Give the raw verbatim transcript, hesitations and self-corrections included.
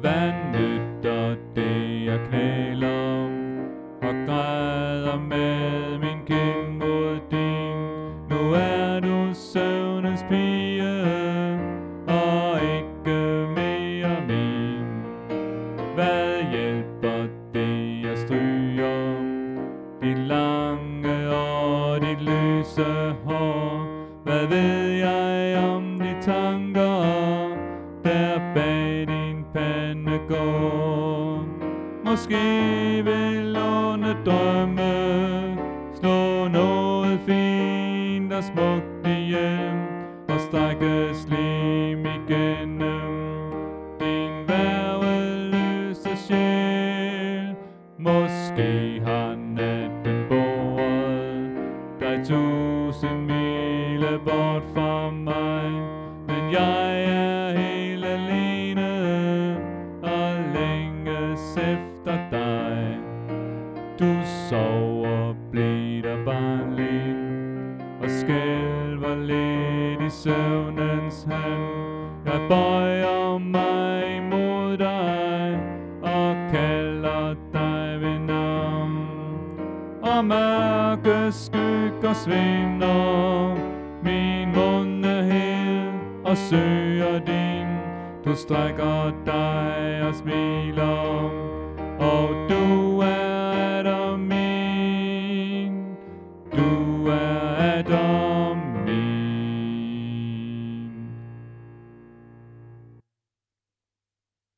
Hvad nytter det, jeg knæler og græder med min kind mod din? Nu er du søvnens pige og ikke mere min. Hvad hjælper det, jeg stryger dit lange og dit lyse hår? Hvad ved jeg om de tanker, der bag din pande går? Måske vil onde drømme slå noget fint og smukt ihjem og strække slim igennem din værveløse sjæl. Måske har natten båret dig tusind mile bort fra mig, men jeg er helt alene og længes efter dig. Du sover blidt og barnligt og skælver lidt i søvnens hand. Jeg bøjer mig imod dig og kalder dig ved navn, og mørke skygger svinder. Min mund er hel og søger din. Du strækker dig og smiler, og du